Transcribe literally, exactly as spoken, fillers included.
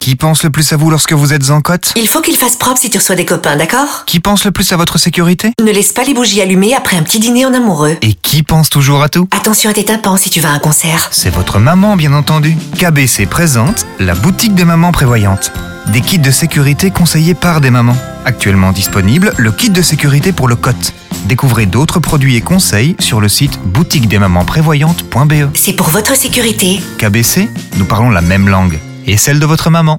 Qui pense le plus à vous lorsque vous êtes en côte? Il faut qu'il fasse propre si tu reçois des copains, d'accord? Qui pense le plus à votre sécurité? Ne laisse pas les bougies allumées après un petit dîner en amoureux. Et qui pense toujours à tout? Attention à tes tympans si tu vas à un concert. C'est votre maman, bien entendu. K B C présente la boutique des mamans prévoyantes. Des kits de sécurité conseillés par des mamans. Actuellement disponible, le kit de sécurité pour le côte. Découvrez d'autres produits et conseils sur le site boutique des mamans prévoyantes point b e. C'est pour votre sécurité. K B C, nous parlons la même langue. Et celle de votre maman.